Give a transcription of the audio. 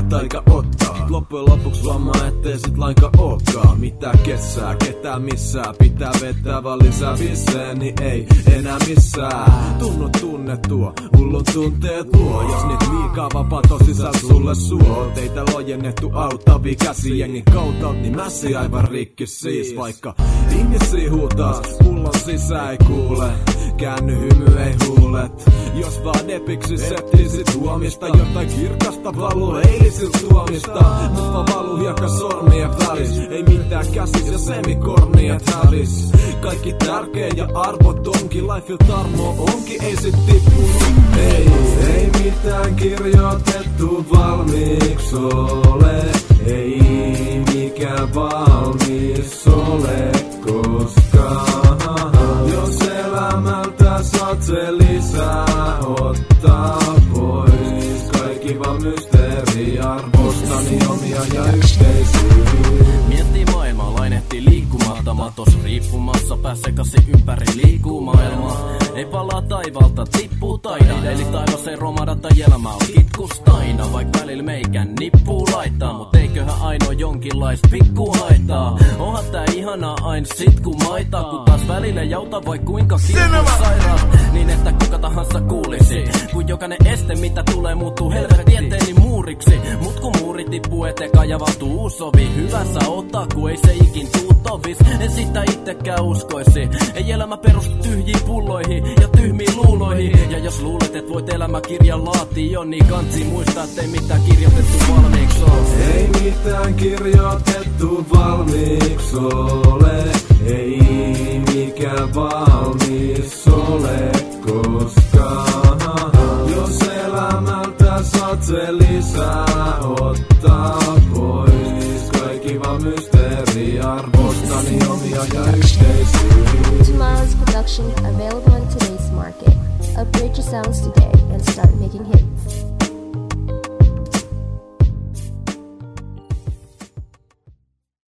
taika ottaa. Loppujen lopuks vammaa ettei sit lainkaan ookaan. Mitä kessää, ketään missään. Pitää vetää vaan lisää vissee, niin ei enää missään. Tunnu tunnettua, hullun tunteet luo. Jos niitä liikaa vapaa tosissaan sulle suo. Teitä lojennettu auttavia käsi jengin kautaut, niin mässi aivan rikki siis. Vaikka ihmisiä huutaa, pullon sisään ei kuule. Käänny hymy ei huulet. Jos vaan epiksi settisit huomista. Jotain kirkasta valuu eilisiltä tuomista. Mut vaan valuu hiekka sormien välis. Ei mitään käsis ja semikorniat hävis. Kaikki tärkeä ja arvotonkin. Lifeil tarmo onkin, ei sit tippunut. Ei mitään kirjoitettu valmiiks ole. Ei mikään valmis ole koskaan. Jos elämältä saat se lisää ottaa pois. Kaikki vaan mysteeri, arvostani omia ja yhteisiä. Miettii maailmaa, lainehtii liikkumattomat. Tos riippumassa pää sekaisin ympäri liikkuu maailmaa. Ei palaa taivalta, tippuu taida. Eli taivas ei romahda tai elämä on kitkustaina. Vaik välillä meikän nippuu laittaa. Mut eiköhän ainoa jonkinlais pikku haittaa. Onhan tää ihanaa ain sit kun maitaa. Kun taas välillä jauta vai kuinka kilpuu sairaat. Niin että kuka tahansa kuulisi. Kun jokainen este mitä tulee muuttuu helvetin eteeni muuriksi. Mut kun muuri tippuu eteen kajavautuu uus ovi. Hyvä sä ottaa kun ei se ikin tuu tovis. En sitä ittekään uskoisi. Ei elämä perustu tyhjiin pulloihin ja tyhmiin luuloihin. Ja jos luulet et voit elämäkirjan laatia, niin kansi muistaa ettei mitään kirjoitettu valmiiksi ole. Ei mitään kirjoitettu valmiiksi ole. Ei mikään valmis ole koskaan. Jos elämältä saat se lisää ottaa pois. Kaikki vaan mysteeri, arvostani omia ja yhteisiä. Tomorrow's production available on today's market. Upgrade your sounds today and start making hits.